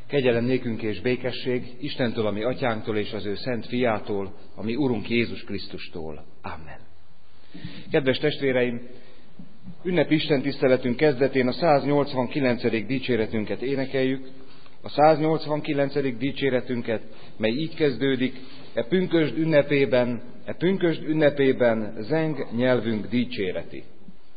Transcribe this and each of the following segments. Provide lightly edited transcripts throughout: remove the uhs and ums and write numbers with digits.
Kegyelem nékünk és békesség Istentől, a mi atyánktól és az ő szent fiától, a mi Urunk Jézus Krisztustól. Amen. Kedves testvéreim, ünnepi istentiszteletünk kezdetén a 189. dicséretünket énekeljük, a 189. dicséretünket, mely így kezdődik: e pünkösd ünnepében zeng nyelvünk dicséreti.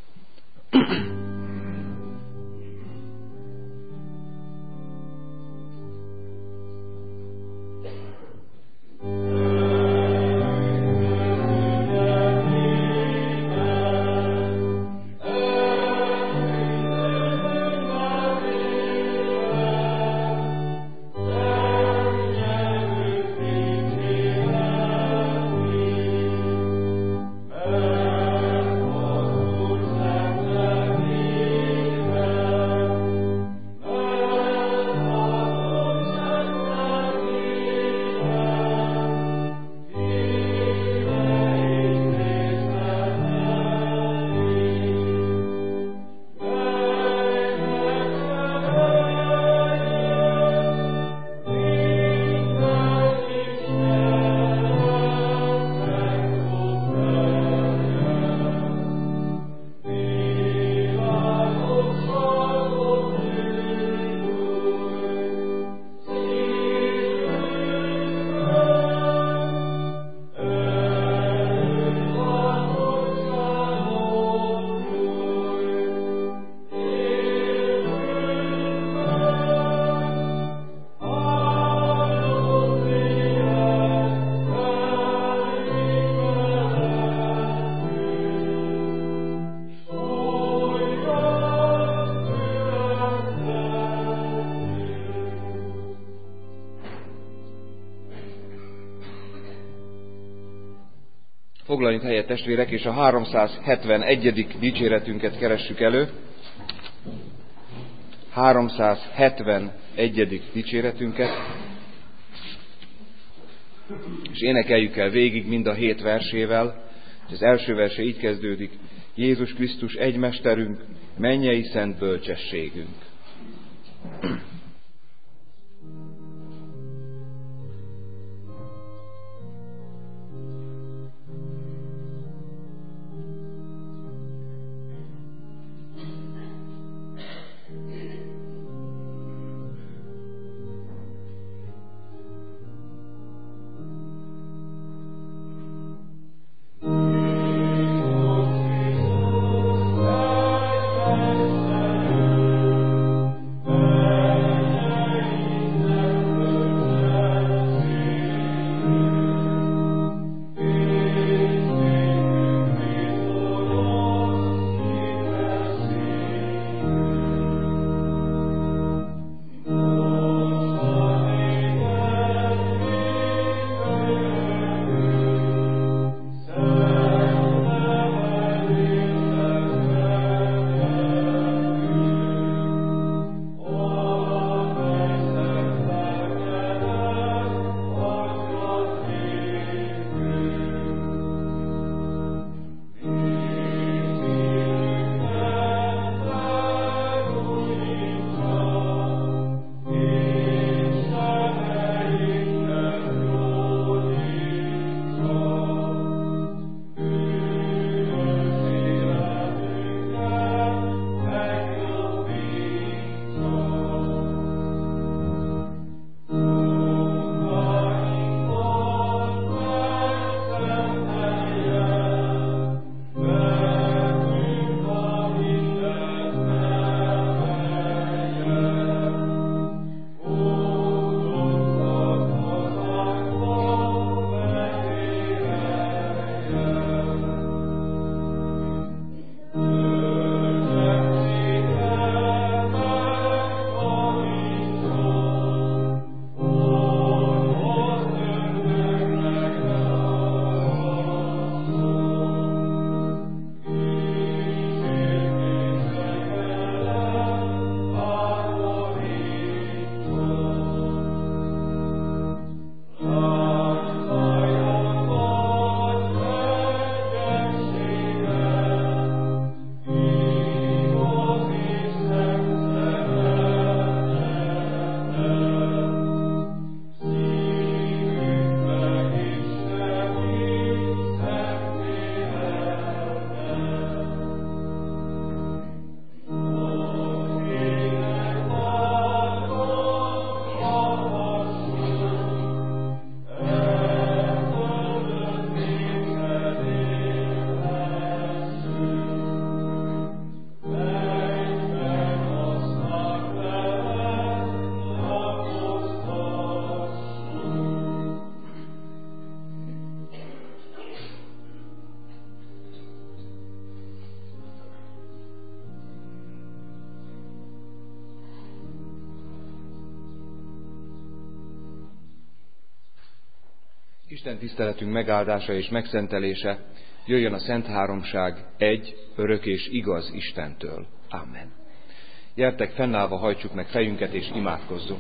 Foglaljunk helyet, testvérek, és a 371. dicséretünket keressük elő. 371. dicséretünket, és énekeljük el végig mind a 7 versével. Az első verse így kezdődik: Jézus Krisztus egy mesterünk, mennyei szent bölcsességünk. Isten tiszteletünk megáldása és megszentelése jöjjön a Szent Háromság egy, örök és igaz Istentől. Amen. Gyertek, fennállva hajtsuk meg fejünket és imádkozzunk.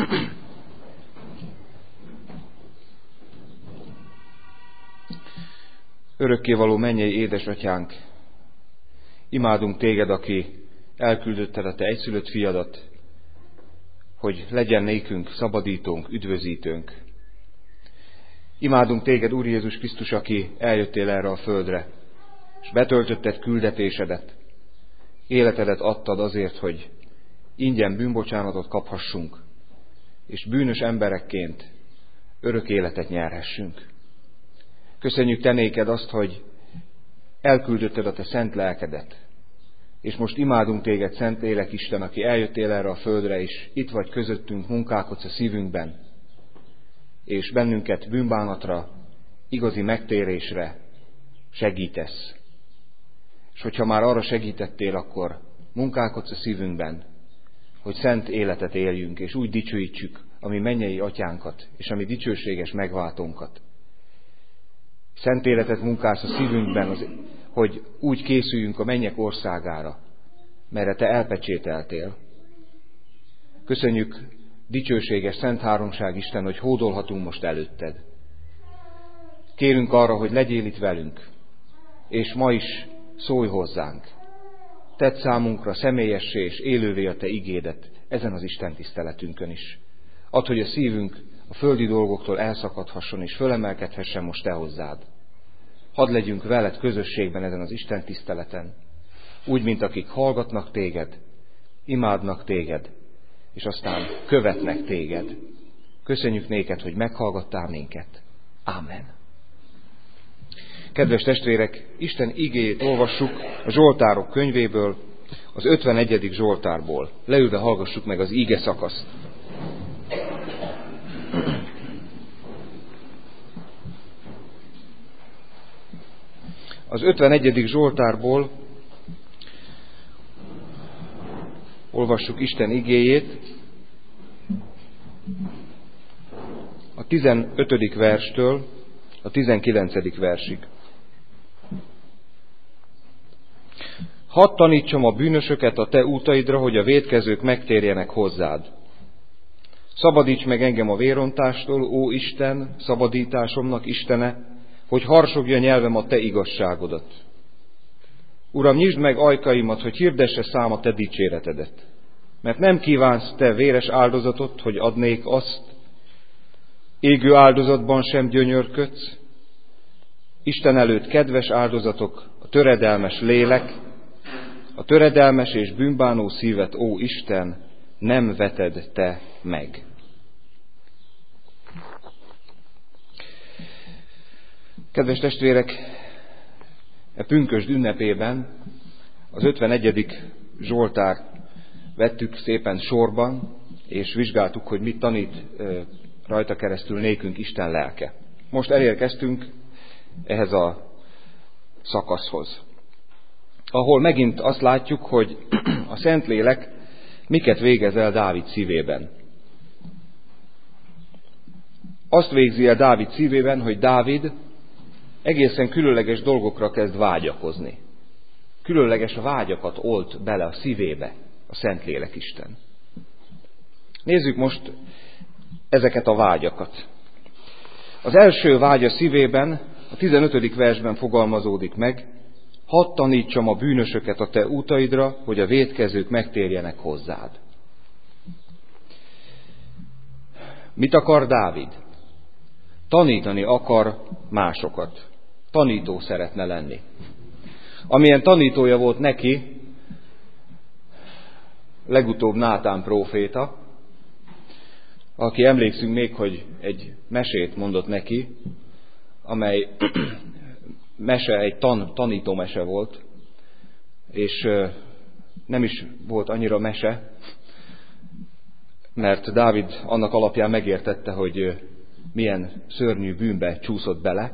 Örökkévaló mennyei édesatyánk, imádunk téged, aki elküldötted a te egyszülött fiadat, hogy legyen nékünk szabadítónk, üdvözítőnk. Imádunk téged, Úr Jézus Krisztus, aki eljöttél erre a földre, és betöltötted küldetésedet, életedet adtad azért, hogy ingyen bűnbocsánatot kaphassunk, és bűnös emberekként örök életet nyerhessünk. Köszönjük te néked azt, hogy elküldötted a te szent lelkedet, és most imádunk téged, Szent Lélek Isten, aki eljöttél erre a földre, és itt vagy közöttünk, munkálkodsz a szívünkben, és bennünket bűnbánatra, igazi megtérésre segítesz. És hogyha már arra segítettél, akkor munkálkodsz a szívünkben, hogy szent életet éljünk, és úgy dicsőítsük a mi mennyei atyánkat, és a mi dicsőséges megváltónkat. Szent életet munkálsz a szívünkben, hogy úgy készüljünk a mennyek országára, merre te elpecsételtél. Köszönjük, dicsőséges Szent Háromság Isten, hogy hódolhatunk most előtted. Kérünk arra, hogy legyél itt velünk, és ma is szólj hozzánk. Tedd számunkra személyessé és élővé a te igédet ezen az Isten tiszteletünkön is. Add, hogy a szívünk a földi dolgoktól elszakadhasson és fölemelkedhessen most te hozzád. Hadd legyünk veled közösségben ezen az Isten tiszteleten, úgy, mint akik hallgatnak téged, imádnak téged, és aztán követnek téged. Köszönjük néked, hogy meghallgattál minket. Ámen. Kedves testvérek, Isten igéjét olvassuk a Zsoltárok könyvéből, az 51. Zsoltárból. Leülve hallgassuk meg az íge szakaszt. Az 51. Zsoltárból olvassuk Isten igéjét, a 15. verstől a 19. versig. Hadd tanítsam a bűnösöket a te útaidra, hogy a vétkezők megtérjenek hozzád. Szabadíts meg engem a vérontástól, ó Isten, szabadításomnak Istene, hogy harsogja nyelvem a te igazságodat. Uram, nyisd meg ajkaimat, hogy hirdesse száma te dicséretedet. Mert nem kívánsz te véres áldozatot, hogy adnék azt, égő áldozatban sem gyönyörködsz. Isten előtt kedves áldozatok, a töredelmes lélek, a töredelmes és bűnbánó szívet, ó Isten, nem veted te meg. Kedves testvérek, a pünkösd ünnepében az 51. Zsoltár vettük szépen sorban, és vizsgáltuk, hogy mit tanít rajta keresztül nékünk Isten lelke. Most elérkeztünk ehhez a szakaszhoz, ahol megint azt látjuk, hogy a Szentlélek miket végez el Dávid szívében. Azt végzi el Dávid szívében, hogy Dávid egészen különleges dolgokra kezd vágyakozni. Különleges vágyakat olt bele a szívébe a Szentlélek Isten. Nézzük most ezeket a vágyakat. Az első vágy a szívében a 15. versben fogalmazódik meg: hadd tanítsam a bűnösöket a te útaidra, hogy a vétkezők megtérjenek hozzád. Mit akar Dávid? Tanítani akar másokat. Tanító szeretne lenni. Amilyen tanítója volt neki, legutóbb Nátán próféta, aki emlékszünk még, hogy egy mesét mondott neki, amely mese egy tanító mese volt, és nem is volt annyira mese, mert Dávid annak alapján megértette, hogy milyen szörnyű bűnbe csúszott bele.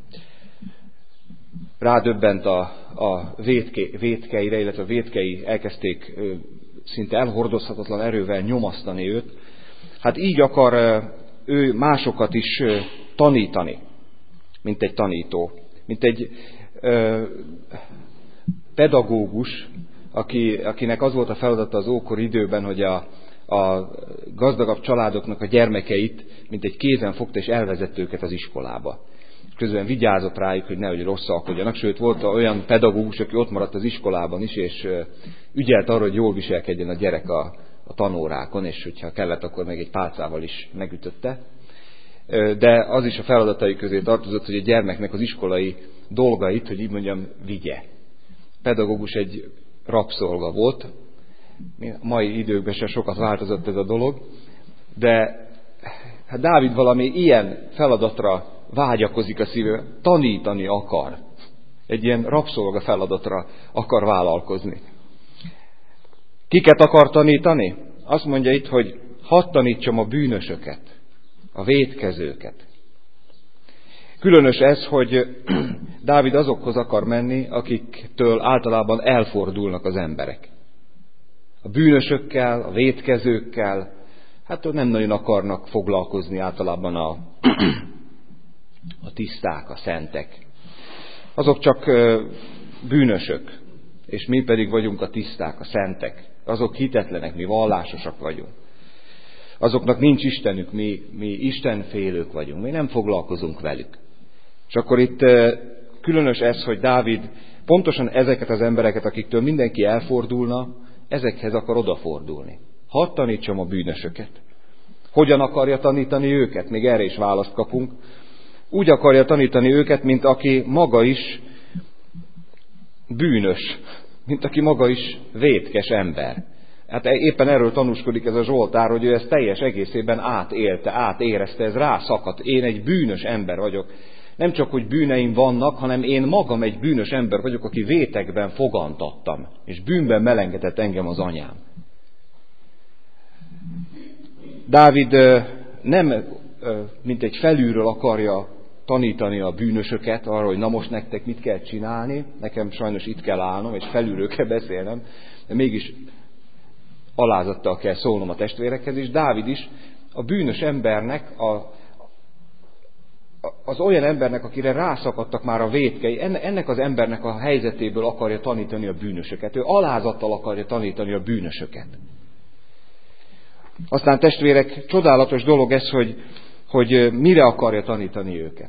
Rádöbbent a vétkeire, illetve a vétkei elkezdték szinte elhordozhatatlan erővel nyomasztani őt. Hát így akar ő másokat is tanítani. mint egy tanító, mint egy pedagógus, akinek az volt a feladata az ókori időben, hogy a gazdagabb családoknak a gyermekeit, mint egy kézen fogta és elvezett őket az iskolába. Közben vigyázott rájuk, hogy nehogy rosszalkodjanak, sőt volt olyan pedagógus, aki ott maradt az iskolában is, és ügyelt arra, hogy jól viselkedjen a gyerek a tanórákon, és hogyha kellett, akkor meg egy pálcával is megütötte. De az is a feladatai közé tartozott, hogy a gyermeknek az iskolai dolgait, hogy így mondjam, vigye. A pedagógus egy rabszolga volt, a mai időkben sem sokat változott ez a dolog, de hát Dávid valami ilyen feladatra vágyakozik a szíve, tanítani akar. Egy ilyen rabszolga feladatra akar vállalkozni. Kiket akar tanítani? Azt mondja itt, hogy hadd tanítsam a bűnösöket, a vétkezőket. Különös ez, hogy Dávid azokhoz akar menni, akiktől általában elfordulnak az emberek. A bűnösökkel, a vétkezőkkel, hát nem nagyon akarnak foglalkozni általában a tiszták, a szentek. Azok csak bűnösök, és mi pedig vagyunk a tiszták, a szentek. Azok hitetlenek, mi vallásosak vagyunk. Azoknak nincs Istenük, mi istenfélők vagyunk, mi nem foglalkozunk velük. És akkor itt különös ez, hogy Dávid pontosan ezeket az embereket, akiktől mindenki elfordulna, ezekhez akar odafordulni. Hadd tanítsam a bűnösöket. Hogyan akarja tanítani őket? Még erre is választ kapunk. Úgy akarja tanítani őket, mint aki maga is bűnös, mint aki maga is vétkes ember. Hát éppen erről tanúskodik ez a Zsoltár, hogy ő ezt teljes egészében átélte, átérezte, ez rászakadt. Én egy bűnös ember vagyok. Nem csak, hogy bűneim vannak, hanem én magam egy bűnös ember vagyok, aki vétekben fogantattam, és bűnben melengetett engem az anyám. Dávid nem mint egy felülről akarja tanítani a bűnösöket arra, hogy na most nektek mit kell csinálni, nekem sajnos itt kell állnom, és felülről kell beszélnem, de mégis alázattal kell szólnom a testvérekhez, és Dávid is a bűnös embernek, az olyan embernek, akire rászakadtak már a vétkei, ennek az embernek a helyzetéből akarja tanítani a bűnösöket. Ő alázattal akarja tanítani a bűnösöket. Aztán testvérek, csodálatos dolog ez, hogy mire akarja tanítani őket.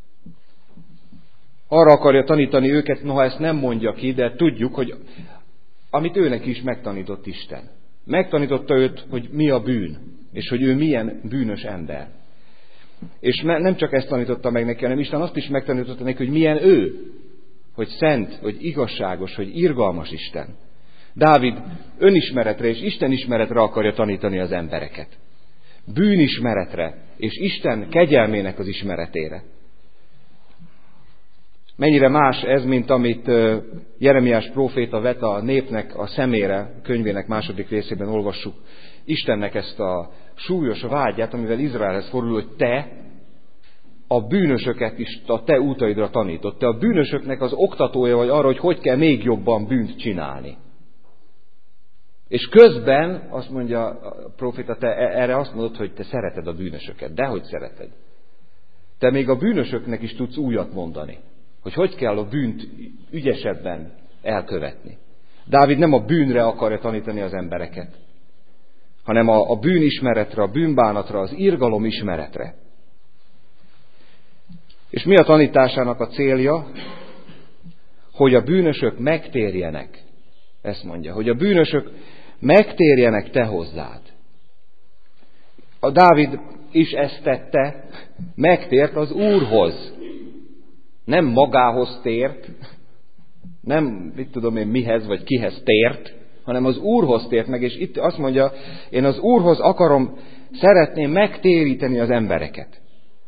Arra akarja tanítani őket, noha ezt nem mondja ki, de tudjuk, hogy amit őnek is megtanított Isten. Megtanította őt, hogy mi a bűn, és hogy ő milyen bűnös ember. És nem csak ezt tanította meg neki, hanem Isten azt is megtanította neki, hogy milyen ő, hogy szent, hogy igazságos, hogy irgalmas Isten. Dávid önismeretre és Isten ismeretre akarja tanítani az embereket. Bűnismeretre és Isten kegyelmének az ismeretére. Mennyire más ez, mint amit Jeremiás próféta vet a népnek a szemére, könyvének második részében olvassuk. Istennek ezt a súlyos vágyát, amivel Izraelhez fordul, hogy te a bűnösöket is a te útaidra tanítod. Te a bűnösöknek az oktatója vagy arra, hogy kell még jobban bűnt csinálni. És közben azt mondja a próféta, te erre azt mondod, hogy te szereted a bűnösöket. Dehogy szereted. Te még a bűnösöknek is tudsz újat mondani. Hogy kell a bűnt ügyesebben elkövetni. Dávid nem a bűnre akarja tanítani az embereket, hanem a bűnismeretre, a bűnbánatra, az irgalom ismeretre. És mi a tanításának a célja? Hogy a bűnösök megtérjenek. Ezt mondja, hogy a bűnösök megtérjenek te hozzád. A Dávid is ezt tette, megtért az Úrhoz. Nem magához tért, nem mit tudom én mihez vagy kihez tért, hanem az Úrhoz tért meg, és itt azt mondja, én az Úrhoz szeretném megtéríteni az embereket.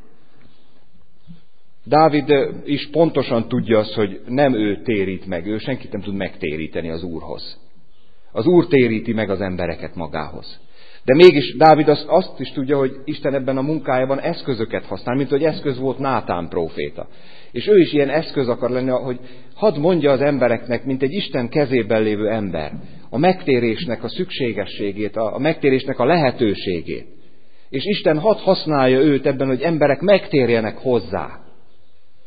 Dávid is pontosan tudja azt, hogy nem ő térít meg, ő senkit nem tud megtéríteni az Úrhoz. Az Úr téríti meg az embereket magához. De mégis Dávid azt is tudja, hogy Isten ebben a munkájában eszközöket használ, mint hogy eszköz volt Nátán próféta. És ő is ilyen eszköz akar lenni, hogy hadd mondja az embereknek, mint egy Isten kezében lévő ember, a megtérésnek a szükségességét, a megtérésnek a lehetőségét. És Isten hadd használja őt ebben, hogy emberek megtérjenek hozzá.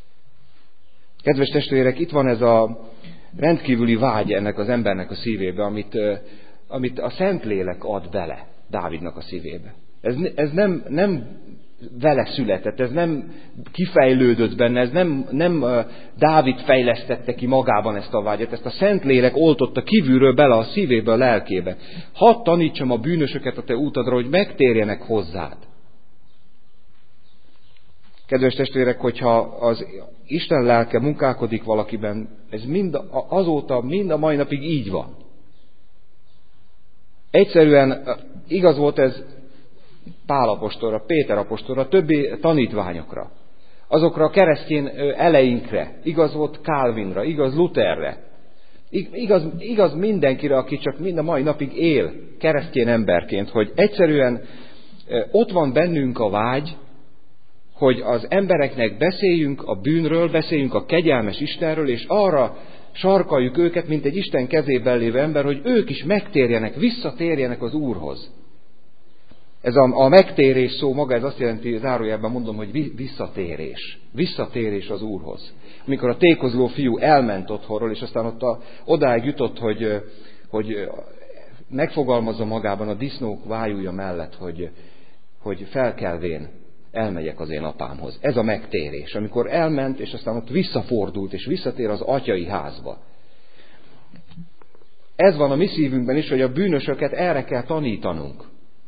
Kedves testvérek, itt van ez a rendkívüli vágy ennek az embernek a szívébe, amit a Szentlélek ad bele Dávidnak a szívébe. Ez nem vele született, ez nem kifejlődött benne, ez nem Dávid fejlesztette ki magában ezt a vágyat, ezt a Szentlélek oltotta kívülről bele a szívébe, a lelkébe. Hadd tanítsam a bűnösöket a te útadra, hogy megtérjenek hozzád. Kedves testvérek, hogyha az Isten lelke munkálkodik valakiben, ez azóta mind a mai napig így van. Egyszerűen igaz volt ez Pál apostolra, Péter apostolra, többi tanítványokra, azokra a keresztény eleinkre, igaz volt Calvinra, igaz Lutherre, igaz mindenkire, aki csak mind a mai napig él keresztény emberként, hogy egyszerűen ott van bennünk a vágy, hogy az embereknek beszéljünk a bűnről, beszéljünk a kegyelmes Istenről, és arra sarkaljuk őket, mint egy Isten kezében lévő ember, hogy ők is megtérjenek, visszatérjenek az Úrhoz. Ez a megtérés szó maga, ez azt jelenti, zárójelben mondom, hogy visszatérés. Visszatérés az Úrhoz. Amikor a tékozló fiú elment otthonról, és aztán ott odáig jutott, hogy megfogalmazza magában a disznók vájúja mellett, hogy felkelvén elmegyek az én apámhoz. Ez a megtérés. Amikor elment, és aztán ott visszafordult, és visszatér az atyai házba. Ez van a mi szívünkben is, hogy a bűnösöket erre kell tanítanunk.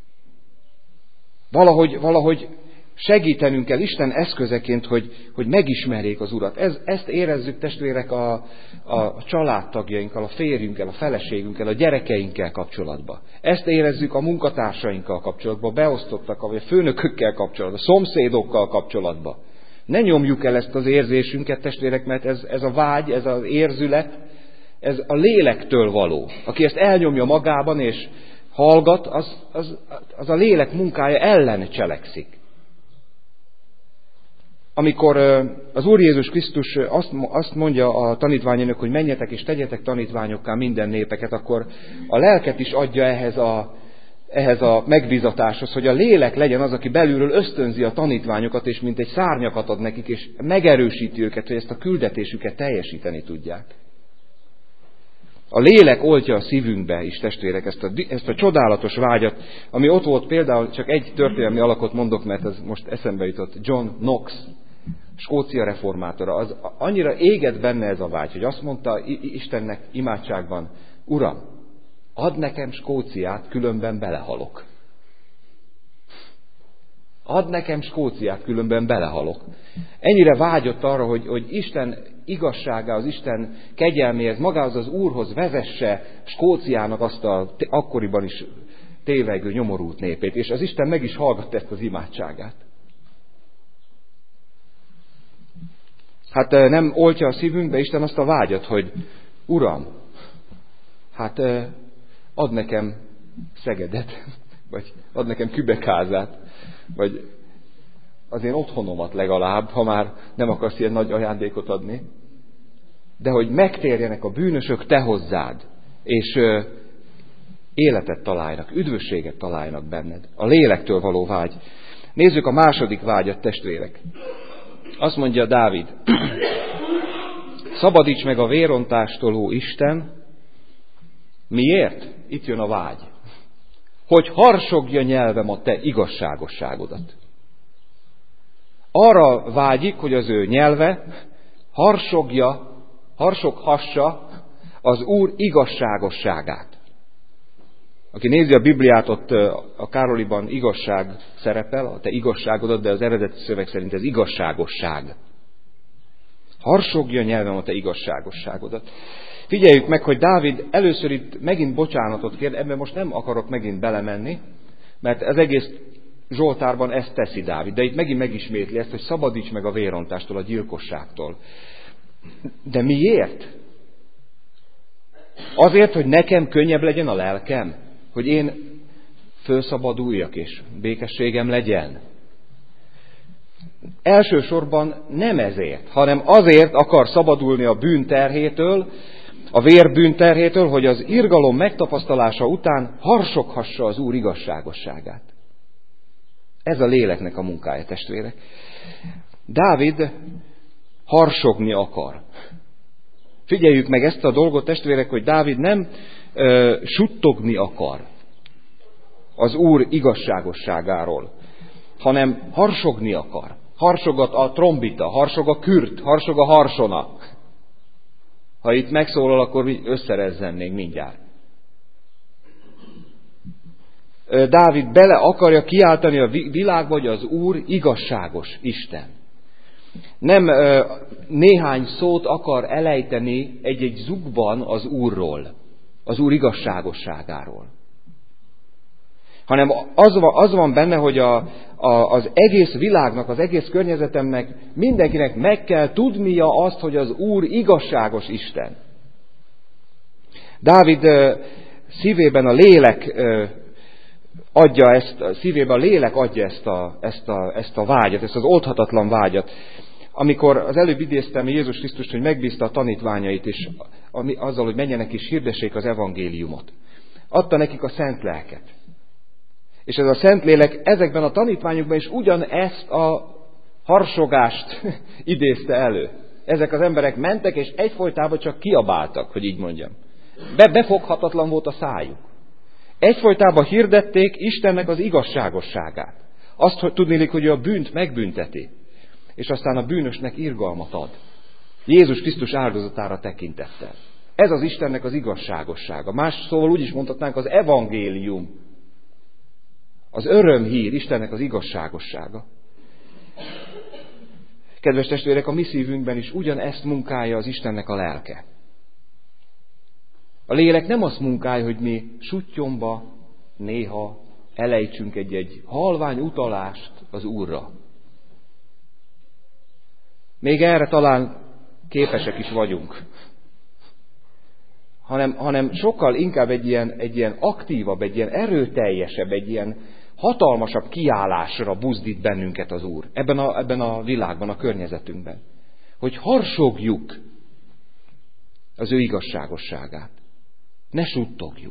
Valahogy segítenünk kell Isten eszközeként, hogy megismerjék az Urat. Ezt érezzük, testvérek, a családtagjainkkal, a férjünkkel, a feleségünkkel, a gyerekeinkkel kapcsolatban. Ezt érezzük a munkatársainkkal kapcsolatban, a beosztottakkal, vagy a főnökökkel kapcsolatban, a szomszédokkal kapcsolatban. Ne nyomjuk el ezt az érzésünket, testvérek, mert ez a vágy, ez az érzület, ez a lélektől való. Aki ezt elnyomja magában és hallgat, az a lélek munkája ellen cselekszik. Amikor az Úr Jézus Krisztus azt mondja a tanítványainak, hogy menjetek és tegyetek tanítványokká minden népeket, akkor a lelket is adja ehhez a megbízatáshoz, hogy a lélek legyen az, aki belülről ösztönzi a tanítványokat, és mint egy szárnyakat ad nekik, és megerősíti őket, hogy ezt a küldetésüket teljesíteni tudják. A lélek oltja a szívünkbe is, testvérek, ezt a csodálatos vágyat, ami ott volt például, csak egy történelmi alakot mondok, mert ez most eszembe jutott, John Knox, Skócia reformátora. Az annyira égett benne ez a vágy, hogy azt mondta Istennek imádságban, Uram, add nekem Skóciát, különben belehalok. Add nekem Skóciát, különben belehalok. Ennyire vágyott arra, hogy Isten igazságához, Isten kegyelméhez, magához az Úrhoz vezesse Skóciának azt akkoriban is tévegő, nyomorult népét. És az Isten meg is hallgatta ezt az imádságát. Hát nem oltja a szívünkbe Isten azt a vágyat, hogy Uram, hát add nekem Szegedet, vagy add nekem Kübekházát, vagy az én otthonomat legalább, ha már nem akarsz ilyen nagy ajándékot adni. De hogy megtérjenek a bűnösök te hozzád, és életet találjanak, üdvösséget találjanak benned. A lélektől való vágy. Nézzük a második vágyat, testvérek. Azt mondja Dávid, szabadíts meg a vérontástól, ó Isten. Miért? Itt jön a vágy. Hogy harsogja nyelvem a te igazságosságodat. Arra vágyik, hogy az ő nyelve harsoghassa az Úr igazságosságát. Aki nézi a Bibliát, ott a Károliban igazság szerepel, a te igazságodat, de az eredeti szöveg szerint ez igazságosság. Harsogja nyelvem a te igazságosságodat. Figyeljük meg, hogy Dávid először itt megint bocsánatot kér, ebben most nem akarok megint belemenni, mert az egész Zsoltárban ezt teszi Dávid, de itt megint megismétli ezt, hogy szabadíts meg a vérontástól, a gyilkosságtól. De miért? Azért, hogy nekem könnyebb legyen a lelkem? Hogy én fölszabaduljak és békességem legyen? Elsősorban nem ezért, hanem azért akar szabadulni a bűnterhétől, a vérbűnterhétől, hogy az irgalom megtapasztalása után harsoghassa az Úr igazságosságát. Ez a léleknek a munkája, testvérek. Dávid harsogni akar. Figyeljük meg ezt a dolgot, testvérek, hogy Dávid nem suttogni akar az Úr igazságosságáról, hanem harsogni akar. Harsogat a trombita, harsog a kürt, harsog a harsona. Ha itt megszólal, akkor összerezzennénk mindjárt. Dávid bele akarja kiáltani a világba, hogy az Úr igazságos Isten. Nem néhány szót akar elejteni egy-egy zugban az Úrról, az Úr igazságosságáról. Hanem az van benne, hogy az egész világnak, az egész környezetemnek, mindenkinek meg kell tudnia azt, hogy az Úr igazságos Isten. Dávid szívében a lélek adja ezt a vágyat, ezt az oldhatatlan vágyat. Amikor az előbb idéztem Jézus Krisztust, hogy megbízta a tanítványait is azzal, hogy menjenek és hirdessék az evangéliumot. Adta nekik a szent lelket. És ez a Szentlélek ezekben a tanítványokban is ugyanezt a harsogást idézte elő. Ezek az emberek mentek, és egyfolytában csak kiabáltak, hogy így mondjam. Befoghatatlan volt a szájuk. Egyfolytában hirdették Istennek az igazságosságát. Azt, hogy tudnélik, hogy ő a bűnt megbünteti, és aztán a bűnösnek irgalmat ad. Jézus Krisztus áldozatára tekintettel. Ez az Istennek az igazságossága. Más szóval úgy is mondhatnánk, az evangélium. Az örömhír, Istennek az igazságossága. Kedves testvérek, a mi szívünkben is ugyanezt munkálja az Istennek a lelke. A lélek nem azt munkálja, hogy mi suttyomba néha elejtsünk egy halvány utalást az Úrra. Még erre talán képesek is vagyunk. Hanem sokkal inkább egy ilyen aktívabb, egy ilyen erőteljesebb, egy ilyen hatalmasabb kiállásra buzdít bennünket az Úr. Ebben a világban, a környezetünkben. Hogy harsogjuk az ő igazságosságát. Ne suttogjuk.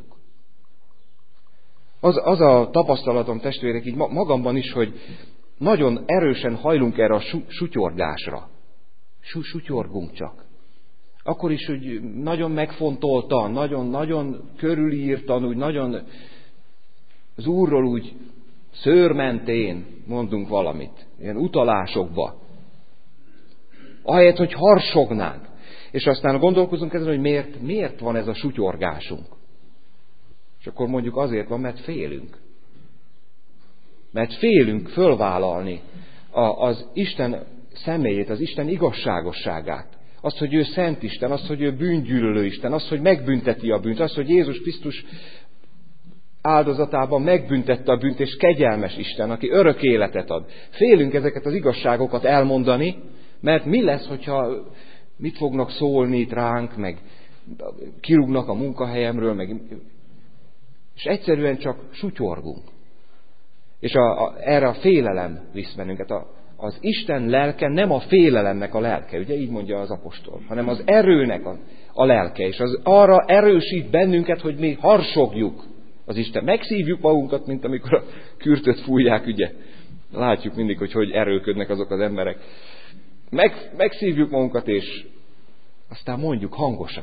Az a tapasztalatom, testvérek, így magamban is, hogy nagyon erősen hajlunk erre a sutyorgásra. Sutyorgunk csak. Akkor is, hogy nagyon megfontoltan, nagyon körülírtan, úgy nagyon az Úrról úgy szőrmentén mondunk valamit. Ilyen utalásokba. Ahelyett, hogy harsognánk. És aztán gondolkozunk ezen, hogy miért van ez a sutyorgásunk. És akkor mondjuk azért van, mert félünk. Mert félünk fölvállalni az Isten személyét, az Isten igazságosságát. Azt, hogy ő szent Isten, azt, hogy ő bűngyűlölő Isten, azt, hogy megbünteti a bűnt, azt, hogy Jézus Krisztus áldozatában megbüntette a bűnt, és kegyelmes Isten, aki örök életet ad. Félünk ezeket az igazságokat elmondani, mert mi lesz, hogyha mit fognak szólni itt ránk, meg kirúgnak a munkahelyemről, és egyszerűen csak sutyorgunk. És erre a félelem visz bennünket. Az Isten lelke nem a félelemnek a lelke, ugye így mondja az apostol, hanem az erőnek a lelke, és az arra erősít bennünket, hogy mi harsogjuk az Isten. Megszívjuk magunkat, mint amikor a kürtöt fújják, ugye. Látjuk mindig, hogy erőködnek azok az emberek. Megszívjuk magunkat, és aztán mondjuk hangosan.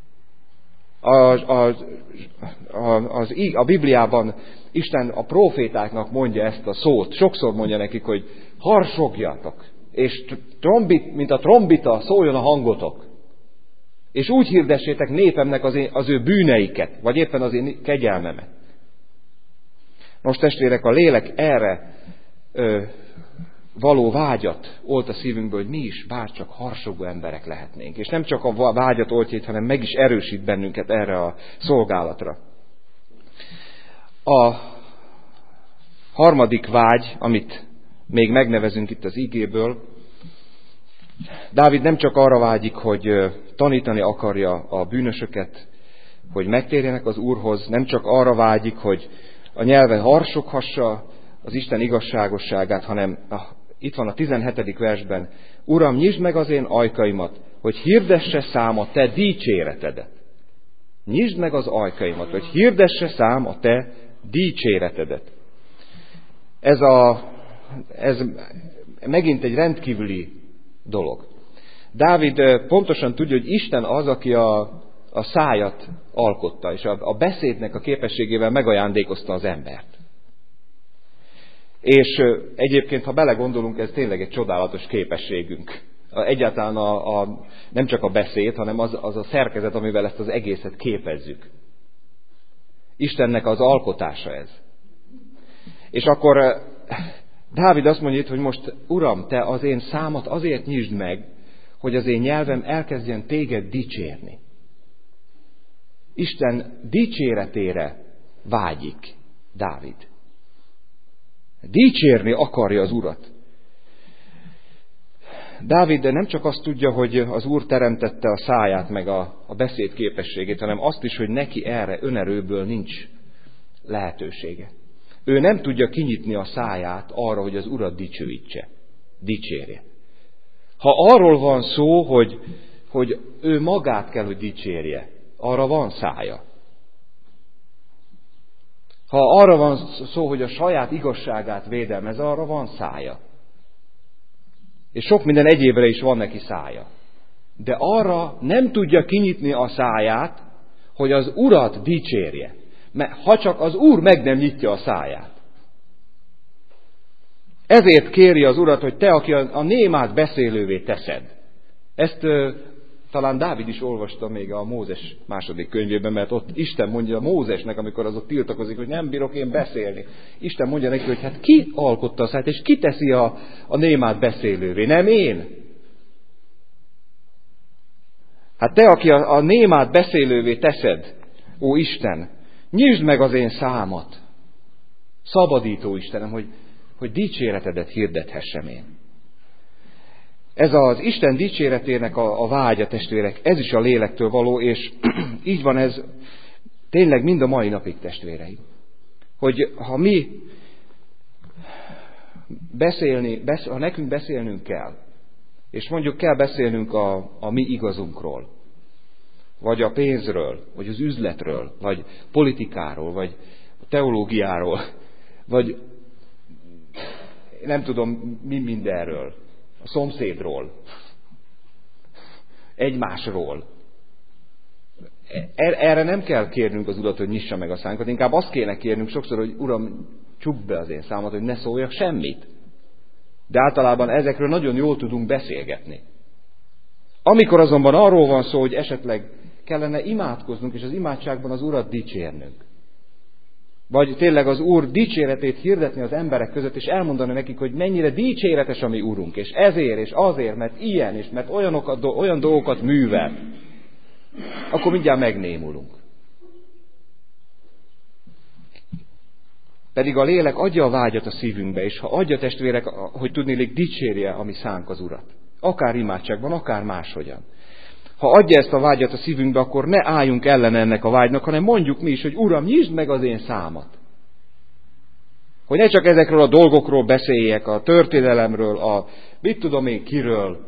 A Bibliában Isten a prófétáknak mondja ezt a szót. Sokszor mondja nekik, hogy harsogjatok, és mint a trombita szóljon a hangotok. És úgy hirdessétek népemnek az ő bűneiket, vagy éppen az én kegyelmemet. Most testvérek, a lélek erre való vágyat olt a szívünkből, hogy mi is bárcsak harsogó emberek lehetnénk. És nem csak a vágyat oltja itt, hanem meg is erősít bennünket erre a szolgálatra. A harmadik vágy, amit még megnevezünk itt az igéből, Dávid nem csak arra vágyik, hogy tanítani akarja a bűnösöket, hogy megtérjenek az Úrhoz, nem csak arra vágyik, hogy a nyelve harsoghassa az Isten igazságosságát, hanem itt van a 17. versben, Uram, nyisd meg az én ajkaimat, hogy hirdesse szám a te dicséretedet. Nyisd meg az ajkaimat, hogy hirdesse szám a te dicséretedet. Ez megint egy rendkívüli dolog. Dávid pontosan tudja, hogy Isten az, aki a szájat alkotta, és a beszédnek a képességével megajándékozta az embert. És egyébként, ha belegondolunk, ez tényleg egy csodálatos képességünk. Egyáltalán nem csak a beszéd, hanem az a szerkezet, amivel ezt az egészet képezzük. Istennek az alkotása ez. És akkor Dávid azt mondja itt, hogy most, Uram, te az én számat azért nyisd meg, hogy az én nyelvem elkezdjen téged dicsérni. Isten dicséretére vágyik Dávid. Dicsérni akarja az Urat. Dávid de nem csak azt tudja, hogy az Úr teremtette a száját, meg a beszéd képességét, hanem azt is, hogy neki erre önerőből nincs lehetősége. Ő nem tudja kinyitni a száját arra, hogy az Urat dicsérje. Ha arról van szó, hogy ő magát kell, hogy dicsérje, arra van szája. Ha arra van szó, hogy a saját igazságát védelmez, arra van szája. És sok minden egyébre is van neki szája. De arra nem tudja kinyitni a száját, hogy az Urat dicsérje. Mert ha csak az Úr meg nem nyitja a száját. Ezért kéri az Urat, hogy te, aki a némát beszélővé teszed. Ezt talán Dávid is olvasta még a Mózes második könyvében, mert ott Isten mondja Mózesnek, amikor az ott tiltakozik, hogy nem bírok én beszélni. Isten mondja neki, hogy hát ki alkotta a száját, és ki teszi a némát beszélővé? Nem én. Hát te, aki a némát beszélővé teszed, ó Isten, nyisd meg az én számat. Szabadító Istenem, hogy dicséretedet hirdethessem én. Ez az Isten dicséretének a vágya, testvérek, ez is a lélektől való, és így van ez tényleg mind a mai napig, testvéreim. Hogy ha mi ha nekünk beszélnünk kell, és mondjuk kell beszélnünk a mi igazunkról, vagy a pénzről, vagy az üzletről, vagy politikáról, vagy teológiáról, vagy nem tudom mi mindenről, a szomszédról, egymásról. Erre nem kell kérnünk az Urat, hogy nyissa meg a szánkat, inkább azt kéne kérnünk sokszor, hogy Uram, csukd be az én számat, hogy ne szóljak semmit. De általában ezekről nagyon jól tudunk beszélgetni. Amikor azonban arról van szó, hogy esetleg kellene imádkoznunk, és az imádságban az Urat dicsérnünk. Vagy tényleg az Úr dicséretét hirdetni az emberek között, és elmondani nekik, hogy mennyire dicséretes a mi Úrunk, és ezért, és azért, mert ilyen, és mert olyan dolgokat művel, akkor mindjárt megnémulunk. Pedig a lélek adja a vágyat a szívünkbe, és ha adja, testvérek, hogy tudnélik dicsérje a mi szánk az Urat. Akár imádságban, akár máshogyan. Ha adja ezt a vágyat a szívünkbe, akkor ne álljunk ellen ennek a vágynak, hanem mondjuk mi is, hogy Uram, nyisd meg az én számat. Hogy ne csak ezekről a dolgokról beszéljek, a történelemről, mit tudom én kiről,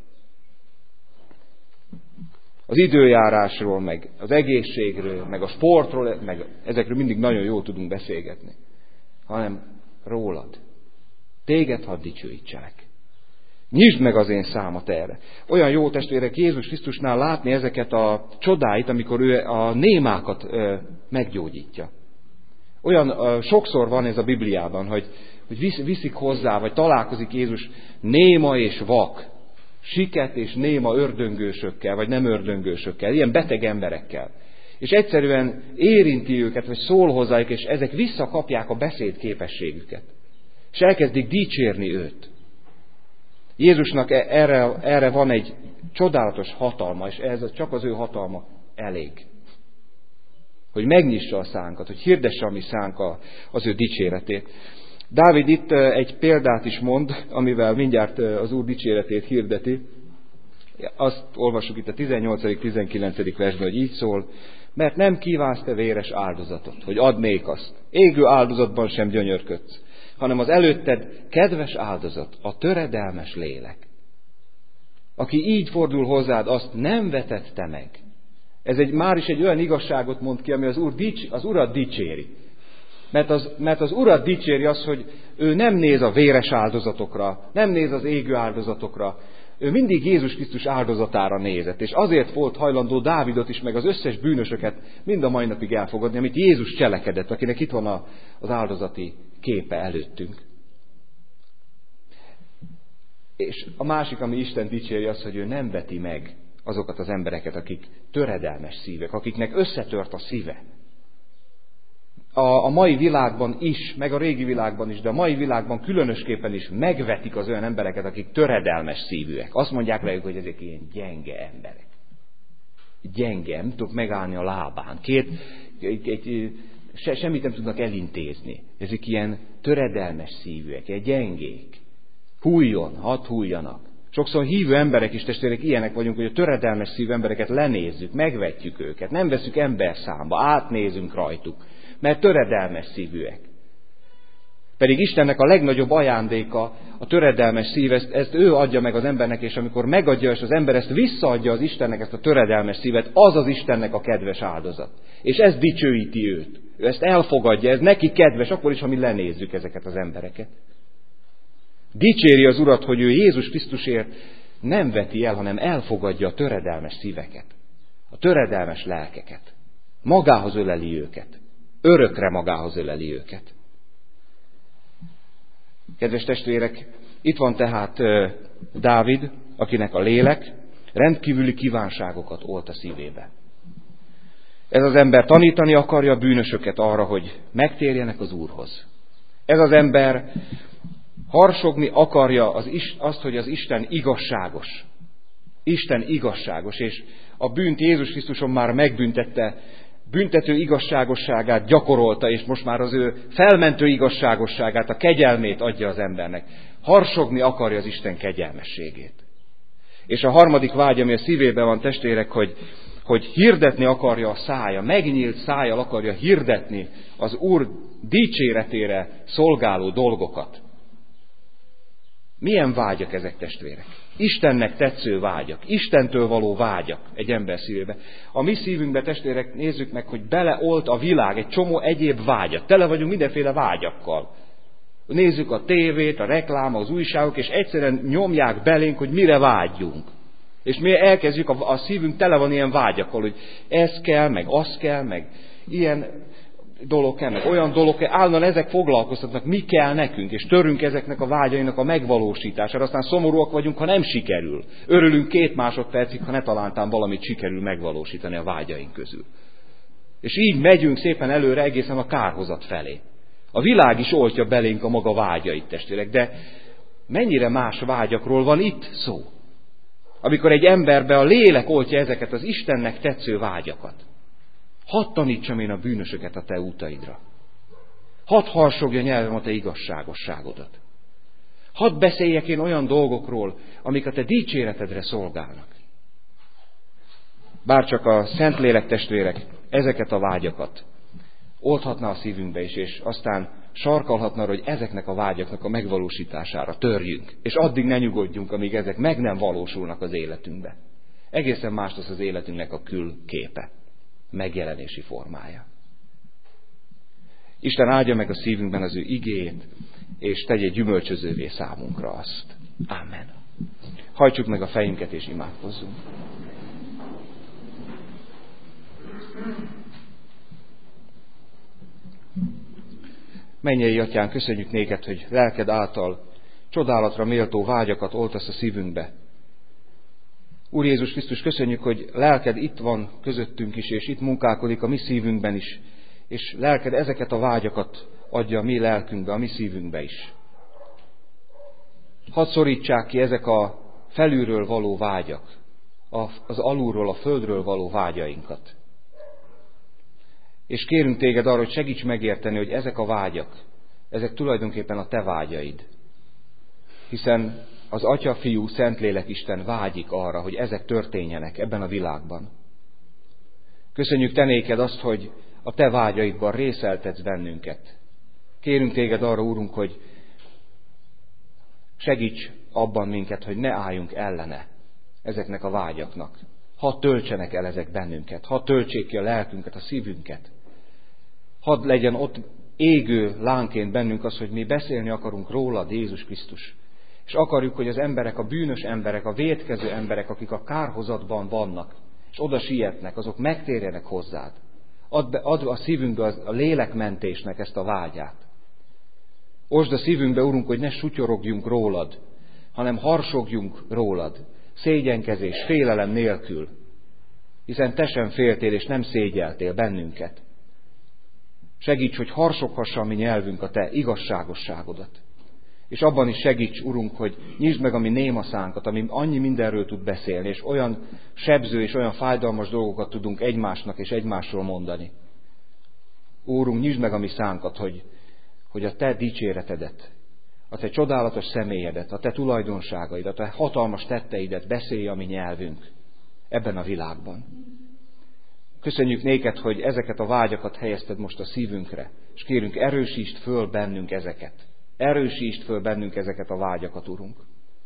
az időjárásról, meg az egészségről, meg a sportról, meg ezekről mindig nagyon jól tudunk beszélgetni. Hanem rólad. Téged hadd dicsőítselek. Nyisd meg az én számat erre. Olyan jó, testvérek, Jézus Krisztusnál látni ezeket a csodáit, amikor ő a némákat meggyógyítja. Olyan sokszor van ez a Bibliában, hogy viszik hozzá, vagy találkozik Jézus néma és vak, siket és néma ördöngősökkel, vagy nem ördöngősökkel, ilyen beteg emberekkel. És egyszerűen érinti őket, vagy szól hozzájuk, és ezek visszakapják a beszéd képességüket. És elkezdik dicsérni őt. Jézusnak erre van egy csodálatos hatalma, és ez csak az ő hatalma elég. Hogy megnyissa a szánkat, hogy hirdesse a mi szánk az ő dicséretét. Dávid itt egy példát is mond, amivel mindjárt az Úr dicséretét hirdeti. Azt olvassuk itt a 18.-19. versben, hogy így szól, mert nem kívánsz te véres áldozatot, hogy adnék azt. Égő áldozatban sem gyönyörködsz, hanem az előtted kedves áldozat, a töredelmes lélek. Aki így fordul hozzád, azt nem vetette meg. Ez már is egy olyan igazságot mond ki, ami az Urat dicséri. Mert az Urat dicséri az, hogy ő nem néz a véres áldozatokra, nem néz az égő áldozatokra, ő mindig Jézus Krisztus áldozatára nézett, és azért volt hajlandó Dávidot is, meg az összes bűnösöket mind a mai napig elfogadni, amit Jézus cselekedett, akinek itt van az áldozati képe előttünk. És a másik, ami Isten dicséri, az, hogy ő nem veti meg azokat az embereket, akik töredelmes szívek, akiknek összetört a szíve. A mai világban is, meg a régi világban is, de a mai világban különösképpen is megvetik az olyan embereket, akik töredelmes szívűek. Azt mondják rájuk, hogy ezek ilyen gyenge emberek. Gyenge, nem tudok megállni a lábán. Semmit nem tudnak elintézni. Ezek ilyen töredelmes szívűek, ilyen gyengék. Hadd hújjanak. Sokszor hívő emberek is, testvérek, ilyenek vagyunk, hogy a töredelmes szívű embereket lenézzük, megvetjük őket, nem veszük emberszámba, átnézünk rajtuk, mert töredelmes szívűek. Pedig Istennek a legnagyobb ajándéka a töredelmes szív, ezt ő adja meg az embernek, és amikor megadja, és az ember ezt visszaadja az Istennek, ezt a töredelmes szívet, az az Istennek a kedves áldozat. És ez dicsőíti őt. Ő ezt elfogadja, ez neki kedves, akkor is, ha mi lenézzük ezeket az embereket. Dicséri az Urat, hogy ő Jézus Krisztusért nem veti el, hanem elfogadja a töredelmes szíveket, a töredelmes lelkeket. Magához öleli őket. Örökre magához öleli őket. Kedves testvérek, itt van tehát Dávid, akinek a lélek rendkívüli kívánságokat olt a szívébe. Ez az ember tanítani akarja a bűnösöket arra, hogy megtérjenek az Úrhoz. Ez az ember harsogni akarja azt, hogy az Isten igazságos. Isten igazságos, és a bűnt Jézus Krisztuson már megbüntette, büntető igazságosságát gyakorolta, és most már az ő felmentő igazságosságát, a kegyelmét adja az embernek. Harsogni akarja az Isten kegyelmességét. És a harmadik vágy, ami a szívében van, testvérek, hogy hirdetni akarja a szája, megnyílt szájjal akarja hirdetni az Úr dicséretére szolgáló dolgokat. Milyen vágyak ezek, testvérek? Istennek tetsző vágyak, Istentől való vágyak egy ember szívébe. A mi szívünkbe, testvérek, nézzük meg, hogy beleolt a világ egy csomó egyéb vágyat. Tele vagyunk mindenféle vágyakkal. Nézzük a tévét, a reklám, az újságok, és egyszerűen nyomják belénk, hogy mire vágyjunk. És mi elkezdjük, a szívünk tele van ilyen vágyakkal, hogy ez kell, meg az kell, meg ilyen dolog kell, meg olyan dolog kell. Állandóan ezek foglalkoztatnak, mi kell nekünk, és törünk ezeknek a vágyainak a megvalósítására. Aztán szomorúak vagyunk, ha nem sikerül. Örülünk 2 másodpercig, ha ne talántán valamit sikerül megvalósítani a vágyaink közül. És így megyünk szépen előre egészen a kárhozat felé. A világ is oltja belénk a maga vágyait, testvérek, de mennyire más vágyakról van itt szó? Amikor egy emberbe a lélek oltja ezeket az Istennek tetsző vágyakat. Hadd tanítsam én a bűnösöket a te útaidra. Hadd harsogja nyelvem a te igazságosságodat. Hadd beszéljek én olyan dolgokról, amik a te dicséretedre szolgálnak. Bárcsak a Szentlélek, testvérek, ezeket a vágyakat oldhatná a szívünkbe is, és aztán sarkalhatna, hogy ezeknek a vágyaknak a megvalósítására törjünk. És addig ne nyugodjunk, amíg ezek meg nem valósulnak az életünkbe. Egészen más lesz az életünknek a külképe, megjelenési formája. Isten áldja meg a szívünkben az ő igéjét, és tegye gyümölcsözővé számunkra azt. Amen. Hajtsuk meg a fejünket, és imádkozzunk. Mennyei Atyánk, köszönjük néked, hogy lelked által csodálatra méltó vágyakat oltasz a szívünkbe. Úr Jézus Krisztus, köszönjük, hogy lelked itt van közöttünk is, és itt munkálkodik a mi szívünkben is, és lelked ezeket a vágyakat adja a mi lelkünkbe, a mi szívünkbe is. Hadd szorítsák ki ezek a felülről való vágyak, az alulról, a földről való vágyainkat. És kérünk téged arra, hogy segíts megérteni, hogy ezek a vágyak, ezek tulajdonképpen a te vágyaid. Hiszen az Atya, Fiú, Szentlélek Isten vágyik arra, hogy ezek történjenek ebben a világban. Köszönjük te néked azt, hogy a te vágyaidban részeltetsz bennünket. Kérünk téged arra, Úrunk, hogy segíts abban minket, hogy ne álljunk ellene ezeknek a vágyaknak. Hadd töltsenek el ezek bennünket, hadd töltsék ki a lelkünket, a szívünket. Hadd legyen ott égő lánként bennünk az, hogy mi beszélni akarunk rólad, Jézus Krisztus. És akarjuk, hogy az emberek, a bűnös emberek, a vétkező emberek, akik a kárhozatban vannak, és oda sietnek, azok megtérjenek hozzád. Add a szívünkbe a lélekmentésnek ezt a vágyát. Osd a szívünkbe, Urunk, hogy ne sutyorogjunk rólad, hanem harsogjunk rólad, szégyenkezés, félelem nélkül. Hiszen te sem féltél és nem szégyeltél bennünket. Segíts, hogy harsoghassa a mi nyelvünk a te igazságosságodat. És abban is segíts, Urunk, hogy nyisd meg a mi néma szánkat, ami annyi mindenről tud beszélni, és olyan sebző és olyan fájdalmas dolgokat tudunk egymásnak és egymásról mondani. Úrunk, nyisd meg a mi szánkat, hogy a te dicséretedet, a te csodálatos személyedet, a te tulajdonságaidat, a te hatalmas tetteidet beszélje a mi nyelvünk ebben a világban. Köszönjük néked, hogy ezeket a vágyakat helyezted most a szívünkre, és kérünk, erősítsd föl bennünk ezeket. Erősítsd föl bennünk ezeket a vágyakat, Urunk.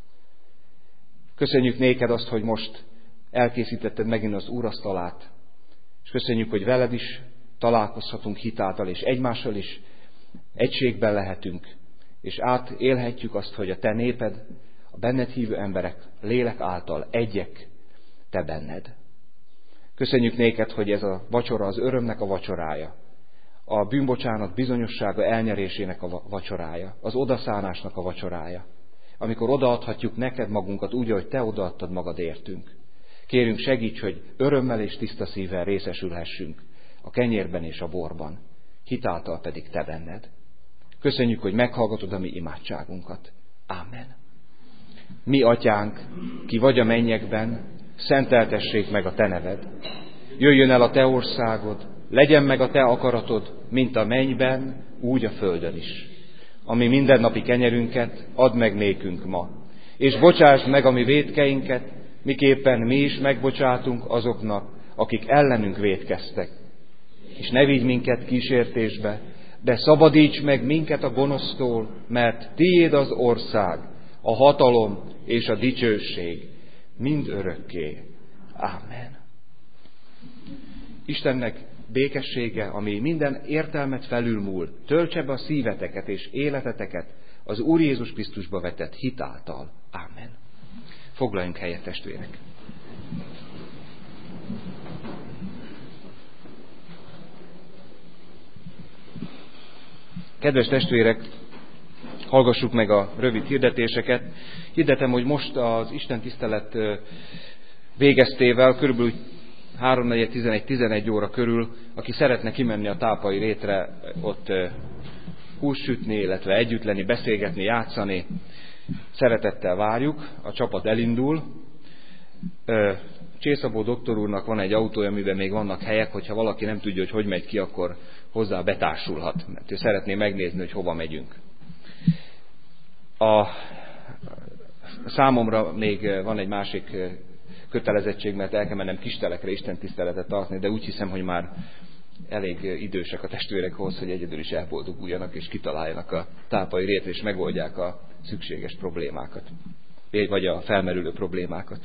Köszönjük néked azt, hogy most elkészítetted megint az úrasztalát, és köszönjük, hogy veled is találkozhatunk hitáltal, és egymással is egységben lehetünk, és átélhetjük azt, hogy a te néped, a benned hívő emberek lélek által egyek te benned. Köszönjük néked, hogy ez a vacsora az örömnek a vacsorája, a bűnbocsánat bizonyossága elnyerésének a vacsorája, az odaszánásnak a vacsorája, amikor odaadhatjuk neked magunkat úgy, ahogy te odaadtad magad értünk. Kérünk, segíts, hogy örömmel és tiszta szívvel részesülhessünk a kenyérben és a borban, hitáltal pedig te benned. Köszönjük, hogy meghallgatod a mi imádságunkat. Ámen. Mi atyánk, ki vagy a mennyekben, szenteltessék meg a te neved. Jöjjön el a te országod, legyen meg a te akaratod, mint a mennyben, úgy a földön is. Ami mindennapi kenyerünket add meg nékünk ma, és bocsásd meg a mi vétkeinket, miképpen mi is megbocsátunk azoknak, akik ellenünk vétkeztek. És ne vigy minket kísértésbe, de szabadíts meg minket a gonosztól, mert tiéd az ország, a hatalom és a dicsőség mind örökké. Ámen. Istennek békessége, ami minden értelmet felülmúl, töltse be a szíveteket és életeteket az Úr Jézus Krisztusba vetett hitáltal. Ámen. Foglaljunk helyet, testvérek! Kedves testvérek, hallgassuk meg a rövid hirdetéseket. Hirdetem, hogy most az Isten tisztelet végeztével, körülbelül 3:11 óra körül, aki szeretne kimenni a Tápai rétre, ott húst sütni, illetve együtt lenni, beszélgetni, játszani, szeretettel várjuk. A csapat elindul. Csészabó doktor úrnak van egy autója, amiben még vannak helyek, hogyha valaki nem tudja, hogy megy ki, akkor hozzá betársulhat, mert ő szeretné megnézni, hogy hova megyünk. Számomra még van egy másik kötelezettség, mert el kell mennem Kistelekre istentiszteletet tartani, de úgy hiszem, hogy már elég idősek a testvérek ahhoz, hogy egyedül is elboldoguljanak és kitaláljanak a Tápai rétre, és megoldják a szükséges problémákat, vagy a felmerülő problémákat.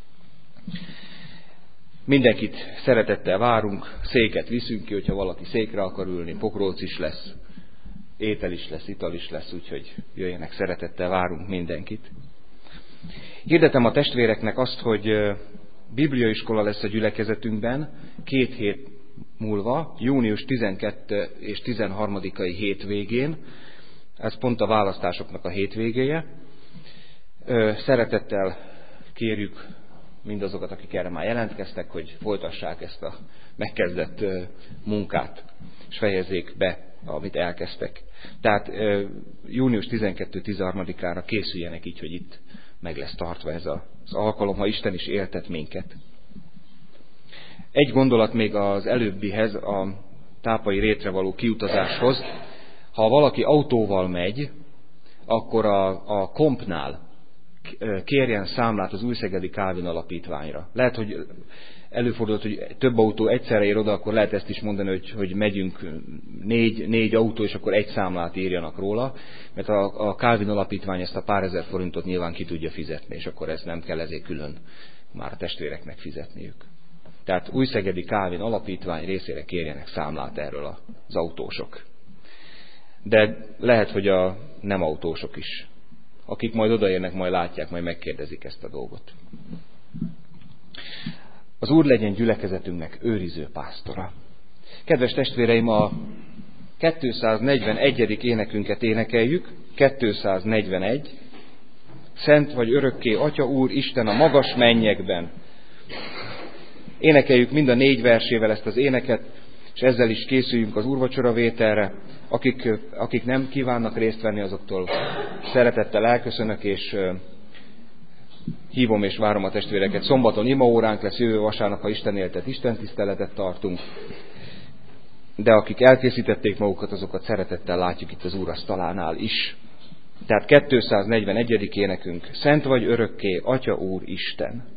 Mindenkit szeretettel várunk, széket viszünk ki, hogyha valaki székre akar ülni, pokróc is lesz, étel is lesz, ital is lesz, úgyhogy jöjjenek, szeretettel várunk mindenkit. Hirdetem a testvéreknek azt, hogy bibliaiskola lesz a gyülekezetünkben 2 hét múlva, június 12 és 13-ai hétvégén. Ez pont a választásoknak a hétvégéje. Szeretettel kérjük mindazokat, akik erre már jelentkeztek, hogy folytassák ezt a megkezdett munkát, és fejezzék be, amit elkezdtek. Tehát június 12-13-ára készüljenek így, hogy itt meg lesz tartva ez az alkalom, ha Isten is éltet minket. Egy gondolat még az előbbihez, a Tápai rétre való kiutazáshoz. Ha valaki autóval megy, akkor a kompnál kérjen számlát az Újszegedi Kálvin Alapítványra. Lehet, hogy előfordult, hogy több autó egyszerre ér oda, akkor lehet ezt is mondani, hogy megyünk 4 autó, és akkor egy számlát írjanak róla, mert a Kálvin Alapítvány ezt a pár ezer forintot nyilván ki tudja fizetni, és akkor ezt nem kell ezért külön már a testvéreknek fizetniük. Tehát Újszegedi Kálvin Alapítvány részére kérjenek számlát erről az autósok. De lehet, hogy a nem autósok is akik majd odaérnek, majd látják, majd megkérdezik ezt a dolgot. Az Úr legyen gyülekezetünknek őriző pásztora. Kedves testvéreim, a 241. énekünket énekeljük, 241. Szent vagy örökké, Atya Úr, Isten a magas mennyekben. Énekeljük mind a 4 versével ezt az éneket, és ezzel is készüljünk az úrvacsoravételre. Akik nem kívánnak részt venni, azoktól szeretettel elköszönök, és hívom és várom a testvéreket. Szombaton imaóránk lesz, jövő vasárnap, ha Isten éltet, Isten tiszteletet tartunk. De akik elkészítették magukat, azokat szeretettel látjuk itt az úrasztalánál is. Tehát 241. énekünk, Szent vagy örökké, Atya Úr, Isten.